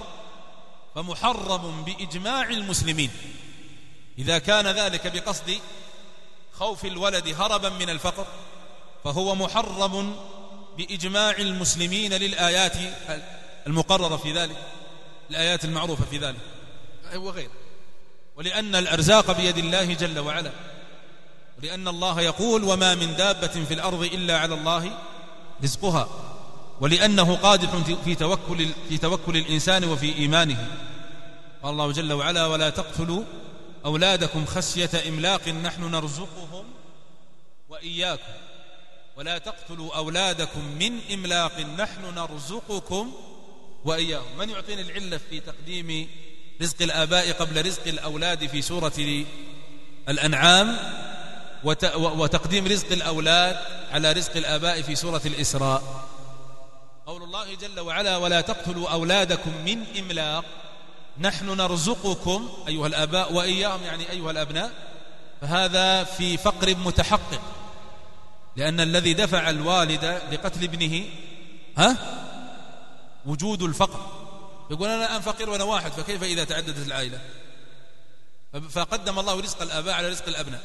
فمحرم بإجماع المسلمين. إذا كان ذلك بقصد خوف الولد هربا من الفقر فهو محرم بإجماع المسلمين للآيات المقررة في ذلك، الآيات المعروفة في ذلك وغيره، ولأن الأرزاق بيد الله جل وعلا، ولأن الله يقول: وما من دابة في الأرض إلا على الله رزقها، ولأنه قادح في توكل في توكل الإنسان وفي إيمانه. قال الله جل وعلا: ولا تقتلوا أولادكم خشية إملاق نحن نرزقهم وإياكم ولا تقتلوا أولادكم من إملاق نحن نرزقكم وإياهم. من يعطيني العلة في تقديم رزق الآباء قبل رزق الأولاد في سورة الأنعام وتقديم رزق الأولاد على رزق الآباء في سورة الإسراء؟ قول الله جل وعلا: ولا تقتلوا أولادكم من إملاق نحن نرزقكم أيها الآباء وإياهم، يعني أيها الأبناء. فهذا في فقر متحقق، لأن الذي دفع الوالد لقتل ابنه ها وجود الفقر. يقول أنا أنفقر وأنا واحد، فكيف إذا تعددت العائلة؟ فقدم الله رزق الآباء على رزق الأبناء.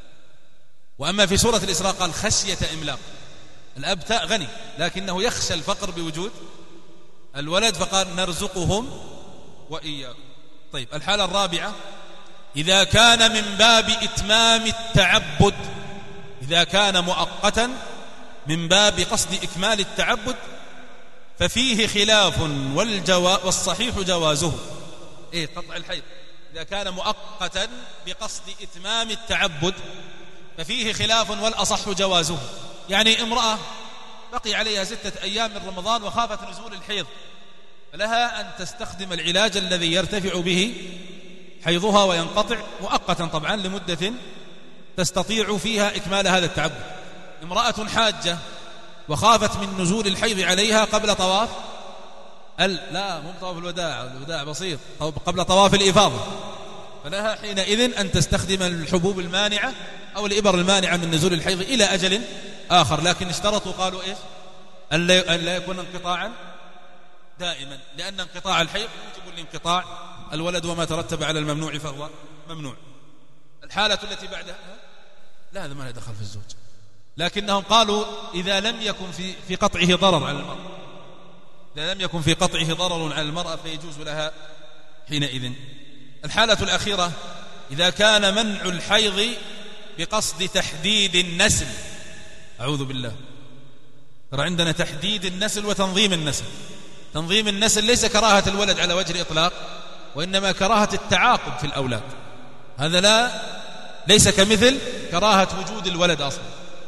وأما في سورة الإسراء قال خشية إملاق، الأب غني لكنه يخشى الفقر بوجود الولد، فقال نرزقهم وإياكم. طيب، الحالة الرابعة: إذا كان من باب إتمام التعبد، إذا كان مؤقتا من باب قصد إكمال التعبد ففيه خلاف والجوا والصحيح جوازه. إيه قطع الحيض إذا كان مؤقتا بقصد إتمام التعبد ففيه خلاف والأصح جوازه. يعني امرأة بقي عليها ستة أيام من رمضان وخافت نزول الحيض، فلها أن تستخدم العلاج الذي يرتفع به حيضها وينقطع مؤقتا طبعا لمدة تستطيع فيها إكمال هذا التعبد. امرأة حاجة وخافت من نزول الحيض عليها قبل طواف ال لا مو طواف الوداع، الوداع بسيط، قبل طواف الإفاضة، فلها حينئذ أن تستخدم الحبوب المانعة أو الإبر المانعة من نزول الحيض إلى أجل آخر. لكن اشترطوا قالوا إيش؟ أن لا يكون انقطاعا دائما، لأن انقطاع الحيض يوجب الانقطاع الولد وما ترتب على الممنوع فهو ممنوع. الحالة التي بعدها لا، هذا ما له دخل في الزوج، لكنهم قالوا إذا لم يكن في في قطعه ضرر على المرأة، إذا لم يكن في قطعه ضرر على المرأة فيجوز لها حينئذ. الحالة الأخيرة إذا كان منع الحيض بقصد تحديد النسل. أعوذ بالله، ترى عندنا تحديد النسل وتنظيم النسل. تنظيم النسل ليس كراهة الولد على وجه الإطلاق، وإنما كراهة التعاقب في الأولاد. هذا لا ليس كمثل كراهة وجود الولد أصلا.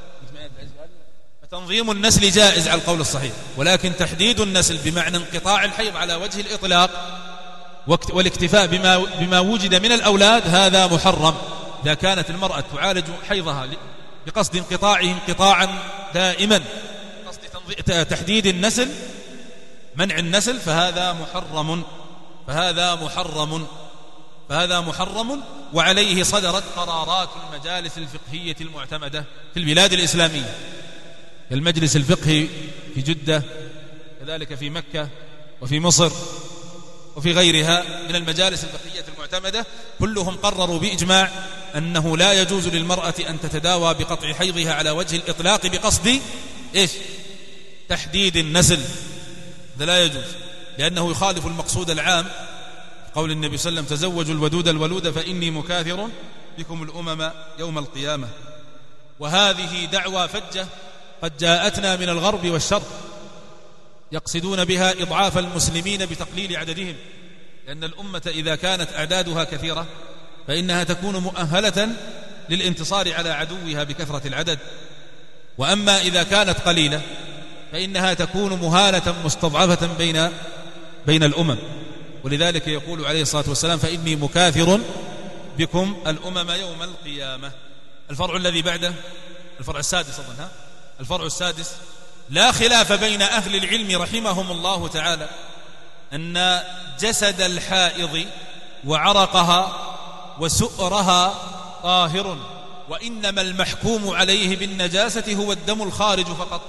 تنظيم النسل جائز على القول الصحيح، ولكن تحديد النسل بمعنى انقطاع الحيض على وجه الإطلاق والاكتفاء بما, بما وجد من الأولاد هذا محرم. إذا كانت المرأة تعالج حيضها بقصد انقطاعه انقطاعا دائما، قصد تحديد النسل منع النسل، فهذا محرم فهذا محرم فهذا محرم وعليه صدرت قرارات المجالس الفقهية المعتمدة في البلاد الإسلامية، المجلس الفقهي في جدة، كذلك في مكة وفي مصر وفي غيرها من المجالس الفقهية المعتمدة، كلهم قرروا بإجماع أنه لا يجوز للمرأة أن تتداوى بقطع حيضها على وجه الإطلاق بقصد إيش؟ تحديد النسل. هذا لا يجوز، لأنه يخالف المقصود العام قول النبي صلى الله عليه وسلم: تزوجوا الودود الولود فإني مكاثر بكم الأمم يوم القيامة. وهذه دعوى فجة قد جاءتنا من الغرب والشرق، يقصدون بها إضعاف المسلمين بتقليل عددهم، لأن الأمة إذا كانت أعدادها كثيرة فإنها تكون مؤهلة للانتصار على عدوها بكثرة العدد، وأما إذا كانت قليلة فإنها تكون مهانة مستضعفة بين بين الأمم. ولذلك يقول عليه الصلاة والسلام: فإني مكاثر بكم الأمم يوم القيامة. الفرع الذي بعده الفرع السادس أظن ها الفرع السادس: لا خلاف بين أهل العلم رحمهم الله تعالى أن جسد الحائض وعرقها وسؤرها طاهر، وإنما المحكوم عليه بالنجاسة هو الدم الخارج فقط.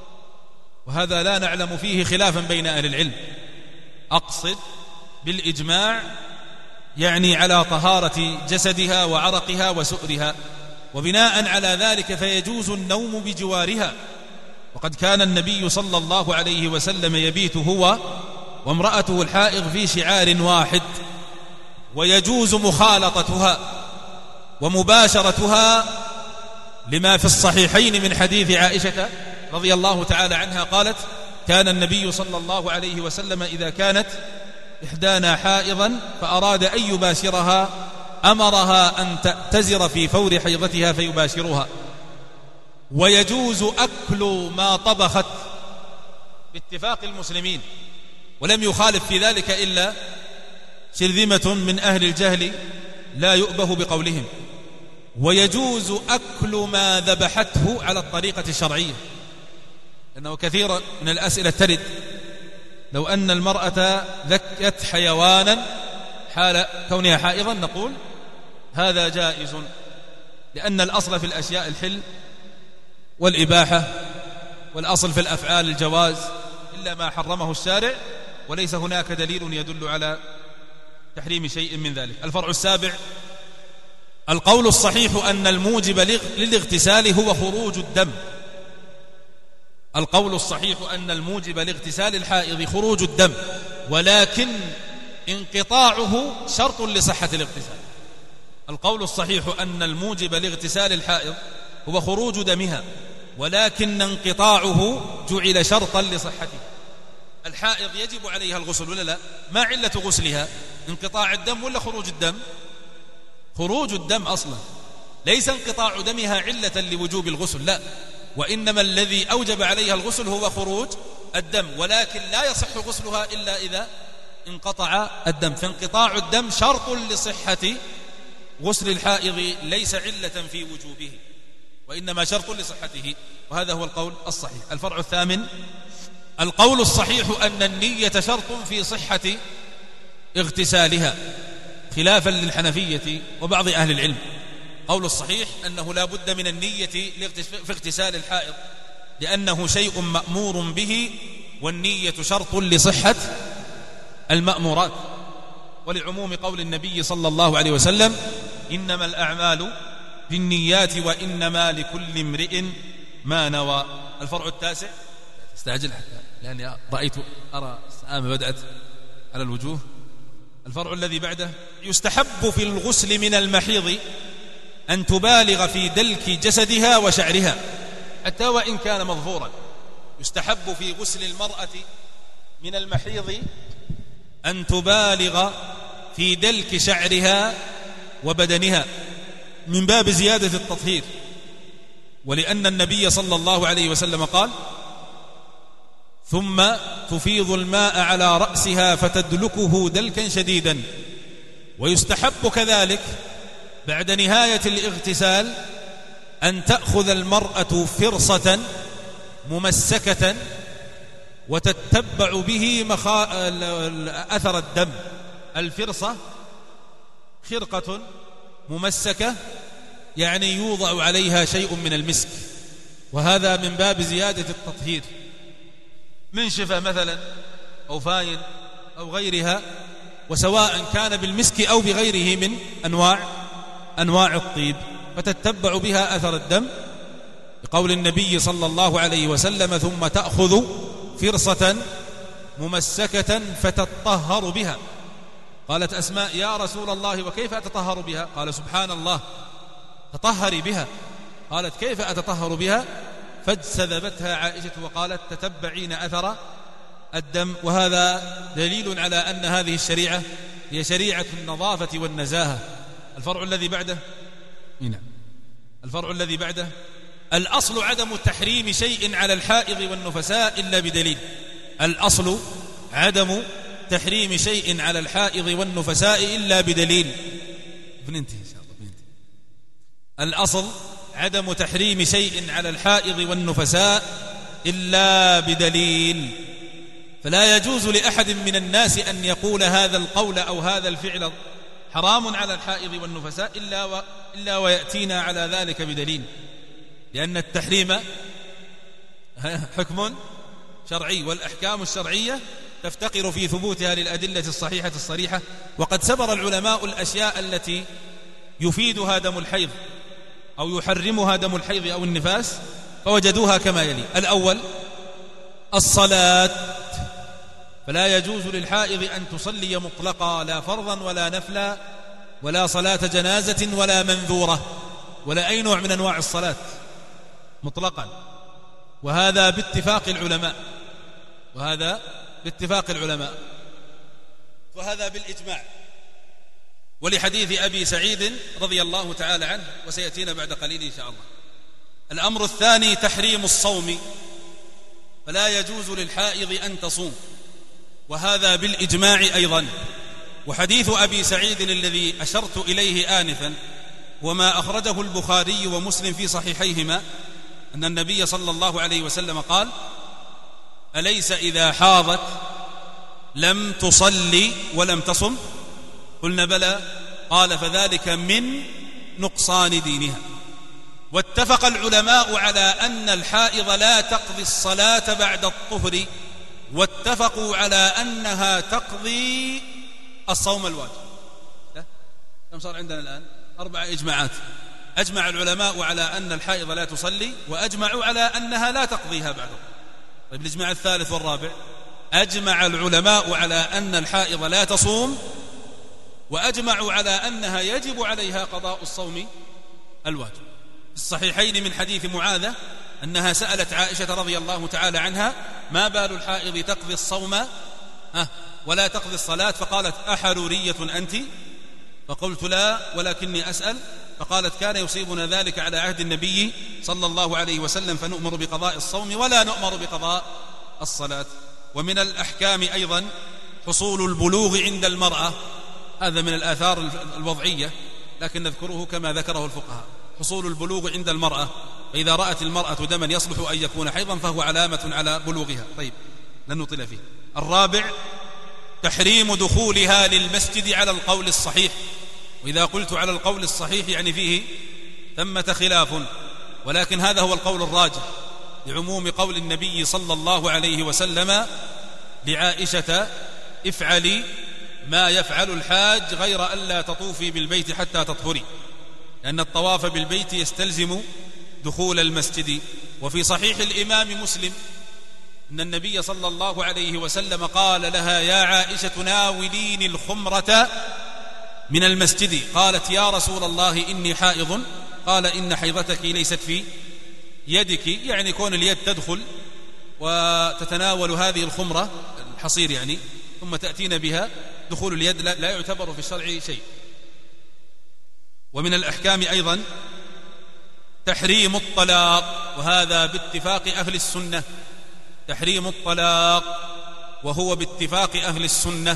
وهذا لا نعلم فيه خلافا بين أهل العلم، أقصد بالإجماع يعني على طهارة جسدها وعرقها وسؤرها، وبناء على ذلك فيجوز النوم بجوارها. وقد كان النبي صلى الله عليه وسلم يبيت هو وامرأته الحائض في شعار واحد، ويجوز مخالطتها ومباشرتها لما في الصحيحين من حديث عائشة رضي الله تعالى عنها قالت: كان النبي صلى الله عليه وسلم إذا كانت إحدانا حائضا فأراد أن يباشرها أمرها أن تأتزر في فور حيضتها فيباشرها. ويجوز أكل ما طبخت باتفاق المسلمين، ولم يخالف في ذلك إلا شرذمة من أهل الجهل لا يؤبه بقولهم. ويجوز أكل ما ذبحته على الطريقة الشرعية، لأنه كثيرا من الأسئلة ترد: لو أن المرأة ذكت حيوانا حال كونها حائضا، نقول هذا جائز، لأن الأصل في الأشياء الحل والإباحة، والأصل في الأفعال الجواز إلا ما حرمه الشارع، وليس هناك دليل يدل على تحريم شيء من ذلك. الفرع السابع: القول الصحيح أن الموجب للاغتسال هو خروج الدم. القول الصحيح أن الموجب لاغتسال الحائض خروج الدم، ولكن انقطاعه شرط لصحة الاغتسال. القول الصحيح أن الموجب لاغتسال الحائض هو خروج دمها، ولكن انقطاعه جعل شرطا لصحته. الحائض يجب عليها الغسل ولا لا؟ ما علة غسلها؟ انقطاع الدم ولا خروج الدم؟ خروج الدم أصلا، ليس انقطاع دمها علة لوجوب الغسل، لا، وإنما الذي أوجب عليها الغسل هو خروج الدم، ولكن لا يصح غسلها إلا إذا انقطع الدم، فانقطاع الدم شرط لصحة غسل الحائض، ليس علة في وجوبه، وإنما شرط لصحته، وهذا هو القول الصحيح. الفرع الثامن: القول الصحيح أن النية شرط في صحة اغتسالها، خلافا للحنفية وبعض أهل العلم. قول الصحيح أنه لا بد من النية في اغتسال الحائض، لأنه شيء مأمور به، والنية شرط لصحة المأمورات، ولعموم قول النبي صلى الله عليه وسلم: إنما الأعمال بالنيات وإنما لكل امرئ ما نوى. الفرع التاسع، استعجل لأني رأيت أرى السآمة بدأت على الوجوه. الفرع الذي بعده: يستحب في الغسل من المحيض أن تبالغ في دلك جسدها وشعرها حتى وإن كان مظفورا. يستحب في غسل المرأة من المحيض أن تبالغ في دلك شعرها وبدنها من باب زيادة التطهير، ولأن النبي صلى الله عليه وسلم قال: ثم تفيض الماء على رأسها فتدلكه دلكا شديدا. ويستحب كذلك بعد نهاية الاغتسال أن تأخذ المرأة فرصة ممسكة وتتبع به مخا... أثر الدم. الفرصة خرقة ممسكة، يعني يوضع عليها شيء من المسك، وهذا من باب زيادة التطهير، منشفة مثلا أو فاين أو غيرها، وسواء كان بالمسك أو بغيره من أنواع أنواع الطيب، فتتبع بها أثر الدم، بقول النبي صلى الله عليه وسلم: ثم تأخذ فرصة ممسكة فتطهر بها. قالت أسماء: يا رسول الله وكيف أتطهر بها؟ قال: سبحان الله، تطهري بها. قالت: كيف أتطهر بها؟ فاجتذبتها عائشة وقالت: تتبعين أثر الدم. وهذا دليل على أن هذه الشريعة هي شريعة النظافة والنزاهة. الفرع الذي بعده نعم الفرع الذي بعده الأصل عدم تحريم شيء على الحائض والنفساء إلا بدليل. الأصل عدم تحريم شيء على الحائض والنفساء إلا بدليل. بننتهي إن شاء الله بننتهي. الأصل عدم تحريم شيء على الحائض والنفساء إلا بدليل، فلا يجوز لأحد من الناس أن يقول هذا القول أو هذا الفعل حرام على الحائض والنفساء إلا, و... إلا ويأتينا على ذلك بدليل، لأن التحريم حكم شرعي، والأحكام الشرعية تفتقر في ثبوتها للأدلة الصحيحة الصريحة. وقد سبر العلماء الأشياء التي يفيدها دم الحيض أو يحرمها دم الحيض أو النفاس، فوجدوها كما يلي: الأول الصلاة، فلا يجوز للحائض أن تصلي مطلقا، لا فرضا ولا نفلا ولا صلاة جنازة ولا منذورة ولا أي نوع من أنواع الصلاة مطلقا، وهذا باتفاق العلماء وهذا باتفاق العلماء وهذا بالإجماع، ولحديث أبي سعيد رضي الله تعالى عنه، وسيأتينا بعد قليل إن شاء الله. الأمر الثاني تحريم الصوم، فلا يجوز للحائض أن تصوم، وهذا بالإجماع أيضا. وحديث أبي سعيد الذي أشرت إليه آنفا وما أخرجه البخاري ومسلم في صحيحيهما أن النبي صلى الله عليه وسلم قال: أليس إذا حاضت لم تصلي ولم تصم؟ قلنا بلى. قال: فذلك من نقصان دينها. واتفق العلماء على أن الحائض لا تقضي الصلاة بعد الطهر، واتفقوا على أنها تقضي الصوم الواجب. كم صار عندنا الآن؟ أربع إجماعات. أجمع العلماء على أن الحائض لا تصلي، وأجمعوا على أنها لا تقضيها بعد. طيب الإجماع الثالث والرابع: أجمع العلماء على أن الحائض لا تصوم، وأجمعوا على أنها يجب عليها قضاء الصوم الواجب. الصحيحين من حديث معاذة أنها سألت عائشة رضي الله تعالى عنها ما بال الحائض تقضي الصوم أه ولا تقضي الصلاة؟ فقالت أحرورية أنت؟ فقلت لا ولكني أسأل. فقالت كان يصيبنا ذلك على عهد النبي صلى الله عليه وسلم فنؤمر بقضاء الصوم ولا نؤمر بقضاء الصلاة. ومن الأحكام أيضا حصول البلوغ عند المرأة، هذا من الآثار الوضعية لكن نذكره كما ذكره الفقهاء. حصول البلوغ عند المرأة، فإذا رأت المرأة دما يصلح أن يكون حيضا فهو علامة على بلوغها. طيب لن نطيل فيه. الرابع تحريم دخولها للمسجد على القول الصحيح. وإذا قلت على القول الصحيح يعني فيه ثمة خلاف، ولكن هذا هو القول الراجح لعموم قول النبي صلى الله عليه وسلم لعائشة افعلي ما يفعل الحاج غير ألا تطوفي بالبيت حتى تطهري، لأن الطواف بالبيت يستلزم دخول المسجد. وفي صحيح الإمام مسلم أن النبي صلى الله عليه وسلم قال لها يا عائشة ناوليني الخمرة من المسجد. قالت يا رسول الله إني حائض. قال إن حيضتك ليست في يدك، يعني كون اليد تدخل وتتناول هذه الخمرة الحصير يعني ثم تأتين بها، دخول اليد لا يعتبر في الشرع شيء. ومن الأحكام أيضا تحريم الطلاق، وهذا باتفاق أهل السنة. تحريم الطلاق وهو باتفاق أهل السنة،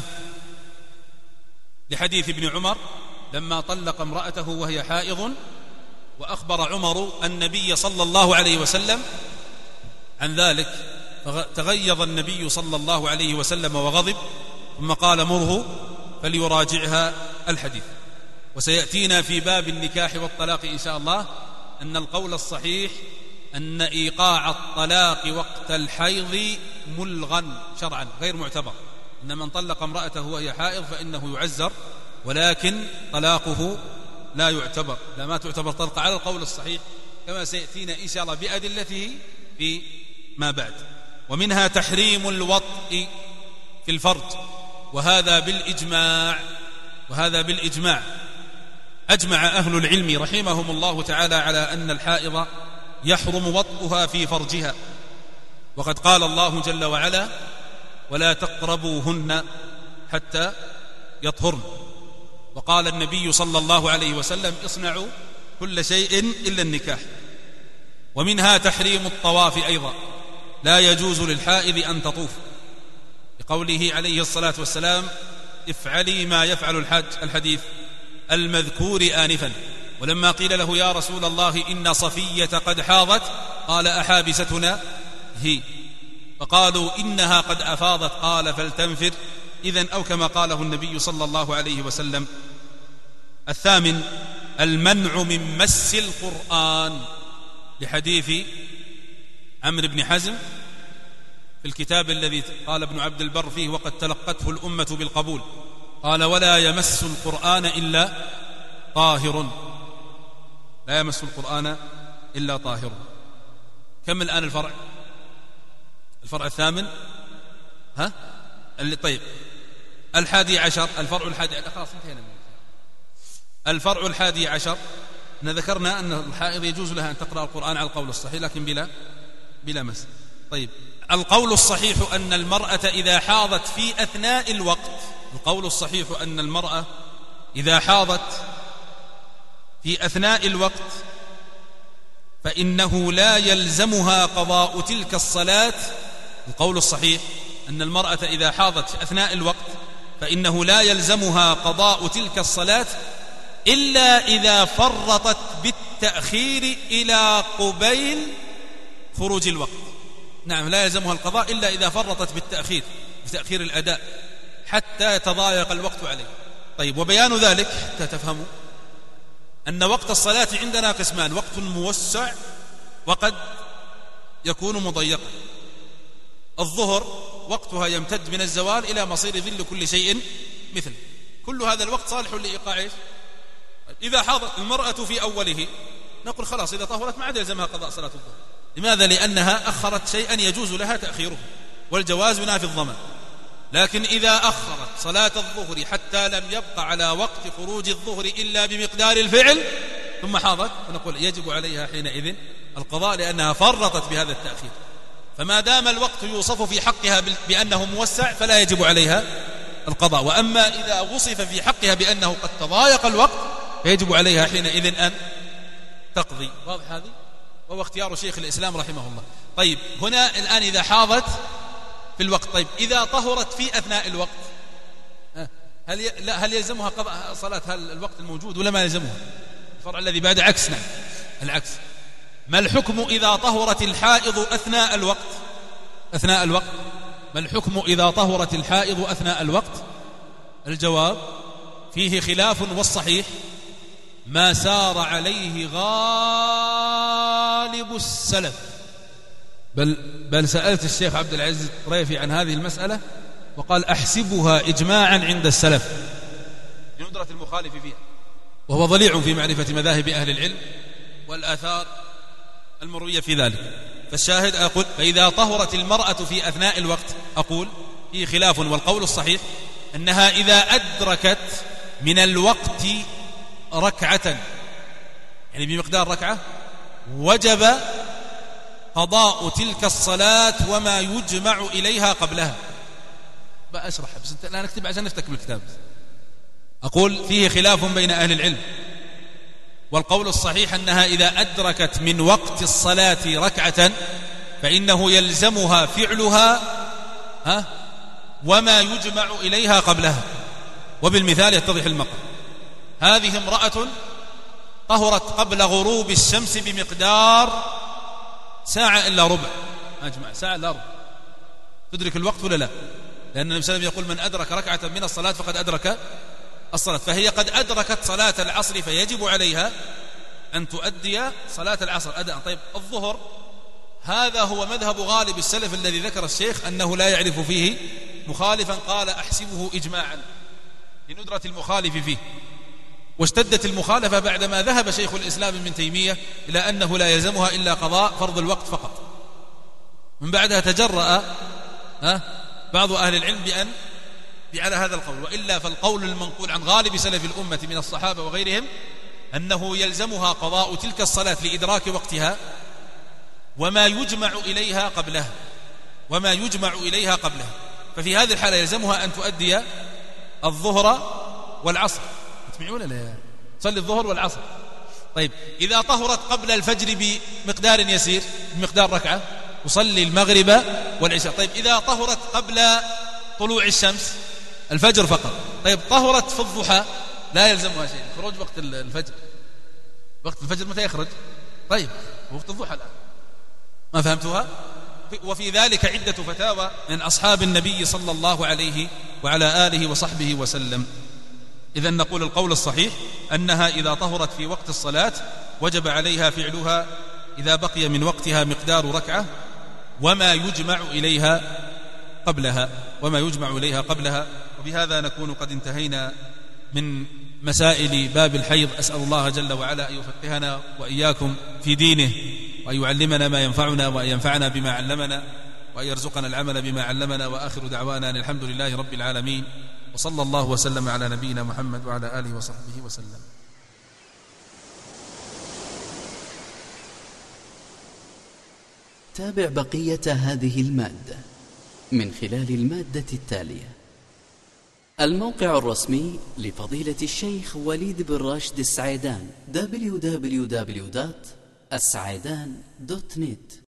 لحديث ابن عمر لما طلق امرأته وهي حائض، وأخبر عمر النبي صلى الله عليه وسلم عن ذلك، تغيظ النبي صلى الله عليه وسلم وغضب، ثم قال مره فليراجعها الحديث. وسيأتينا في باب النكاح والطلاق إن شاء الله أن القول الصحيح أن إيقاع الطلاق وقت الحيض ملغى شرعا غير معتبر، أن من طلق امرأته وهي حائض فإنه يعزر، ولكن طلاقه لا يعتبر، لا ما تعتبر طلقة على القول الصحيح كما سيأتينا إن شاء الله بأدلته في ما بعد. ومنها تحريم الوطء في الفرج، وهذا بالإجماع وهذا بالإجماع أجمع أهل العلم رحمهم الله تعالى على أن الحائض يحرم وطئها في فرجها، وقد قال الله جل وعلا ولا تقربوهن حتى يطهرن، وقال النبي صلى الله عليه وسلم اصنعوا كل شيء إلا النكاح. ومنها تحريم الطواف أيضا، لا يجوز للحائض أن تطوف، لقوله عليه الصلاة والسلام افعلي ما يفعل الحاج، الحديث المذكور آنفا. ولما قيل له يا رسول الله إن صفية قد حاضت قال أحابستنا هي، فقالوا إنها قد أفاضت قال فلتنفر إذن، أو كما قاله النبي صلى الله عليه وسلم. الثامن المنع من مس القرآن، لحديث عمرو بن حزم في الكتاب الذي قال ابن عبد البر فيه وقد تلقته الأمة بالقبول، قال ولا يمس القرآن إلا طاهر، لا يمس القرآن إلا طاهر. كم الآن الفرع؟ الفرع الثامن ها اللي طيب الحادي عشر، الفرع الحادي خلاص انتهينا منه. الفرع الحادي عشر ذكرنا أن الحائض يجوز لها أن تقرأ القرآن على القول الصحيح لكن بلا بلا مس. طيب القول الصحيح أن المرأة إذا حاضت في أثناء الوقت، القول الصحيح أن المرأة إذا حاضت في أثناء الوقت فإنه لا يلزمها قضاء تلك الصلاة. القول الصحيح أن المرأة إذا حاضت في أثناء الوقت فإنه لا يلزمها قضاء تلك الصلاة إلا إذا فرطت بالتأخير إلى قبيل خروج الوقت. نعم لا يلزمها القضاء إلا إذا فرطت بالتأخير بتأخير الأداء حتى يتضايق الوقت عليه. طيب وبيان ذلك حتى تفهموا أن وقت الصلاة عندنا قسمان، وقت موسع وقد يكون مضيقا. الظهر وقتها يمتد من الزوال إلى مصير ظل كل شيء مثل، كل هذا الوقت صالح لإيقاع. إذا حاضت المرأة في أوله نقول خلاص إذا طهرت ما عاد يلزمها قضاء صلاة الظهر. لماذا؟ لأنها أخرت شيئا يجوز لها تأخيره، والجواز ينافي الضمان. لكن إذا أخرت صلاة الظهر حتى لم يبقى على وقت خروج الظهر إلا بمقدار الفعل ثم حاضت، فنقول يجب عليها حينئذ القضاء لأنها فرطت بهذا التأخير. فما دام الوقت يوصف في حقها بأنه موسع فلا يجب عليها القضاء. وأما إذا وصف في حقها بأنه قد تضايق الوقت فيجب عليها حينئذ أن تقضي. واضح هذه؟ وهو اختيار شيخ الإسلام رحمه الله. طيب هنا الآن إذا حاضت في الوقت، طيب إذا طهرت في أثناء الوقت هل ي... لا هل يلزمها قضاء صلاة هل الوقت الموجود ولا ما يلزمها؟ الفرع الذي بعد عكسنا العكس. ما الحكم إذا طهرت الحائض أثناء الوقت؟ أثناء الوقت ما الحكم إذا طهرت الحائض أثناء الوقت؟ الجواب فيه خلاف، والصحيح ما سار عليه غالب السلف. بل, بل سألت الشيخ عبد العزيز الطريفي عن هذه المسألة وقال أحسبها إجماعا عند السلف لندرة المخالف فيها، وهو ضليع في معرفة مذاهب أهل العلم والآثار المروية في ذلك. فالشاهد أقول فإذا طهرت المرأة في أثناء الوقت أقول فيه خلاف، والقول الصحيح أنها إذا أدركت من الوقت ركعة يعني بمقدار ركعة وجب قضاء تلك الصلاة وما يجمع إليها قبلها. بقى أشرح بس أنت لا نكتب عشان نفتك بالكتاب. أقول فيه خلاف بين أهل العلم، والقول الصحيح أنها إذا أدركت من وقت الصلاة ركعة فإنه يلزمها فعلها ها وما يجمع إليها قبلها. وبالمثال يتضح المقام. هذه امرأة طهرت قبل غروب الشمس بمقدار ساعة إلا ربع، أجمع ساعة إلا ربع، تدرك الوقت ولا لا؟ لأن النبي صلى الله عليه وسلم يقول من أدرك ركعة من الصلاة فقد أدرك الصلاة. فهي قد أدركت صلاة العصر فيجب عليها أن تؤدي صلاة العصر أداء. طيب الظهر هذا هو مذهب غالب السلف الذي ذكر الشيخ أنه لا يعرف فيه مخالفا، قال أحسبه إجماعا لندرة المخالف فيه. واشتدت المخالفة بعدما ذهب شيخ الإسلام ابن تيمية إلى أنه لا يلزمها إلا قضاء فرض الوقت فقط. من بعدها تجرأ بعض أهل العلم بأن على هذا القول، وإلا فالقول المنقول عن غالب سلف الأمة من الصحابة وغيرهم أنه يلزمها قضاء تلك الصلاة لإدراك وقتها وما يجمع إليها قبلها وما يجمع إليها قبلها. ففي هذه الحالة يلزمها أن تؤدي الظهر والعصر. تسمعون لا؟ تصلي الظهر والعصر. طيب إذا طهرت قبل الفجر بمقدار يسير بمقدار ركعة وصلي المغرب والعشاء. طيب إذا طهرت قبل طلوع الشمس الفجر فقط. طيب طهرت في الضحى لا يلزمها شيء، خروج وقت الفجر. وقت الفجر متى يخرج؟ طيب وقت الضحى الآن. ما فهمتوها؟ وفي ذلك عدة فتاوى من أصحاب النبي صلى الله عليه وعلى آله وصحبه وسلم. إذن نقول القول الصحيح أنها إذا طهرت في وقت الصلاة وجب عليها فعلها إذا بقي من وقتها مقدار ركعة وما يجمع إليها قبلها وما يجمع إليها قبلها. وبهذا نكون قد انتهينا من مسائل باب الحيض. أسأل الله جل وعلا أن يفقهنا وإياكم في دينه، وأن يعلمنا ما ينفعنا، وأن ينفعنا بما علمنا، وأن يرزقنا العمل بما علمنا. وآخر دعوانا أن الحمد لله رب العالمين، وصلى الله وسلم على نبينا محمد وعلى آله وصحبه وسلم. تابع بقية هذه المادة من خلال المادة التالية: الموقع الرسمي لفضيلة الشيخ وليد بن راشد السعيدان دبليو دبليو دبليو دوت السعيدان دوت نت.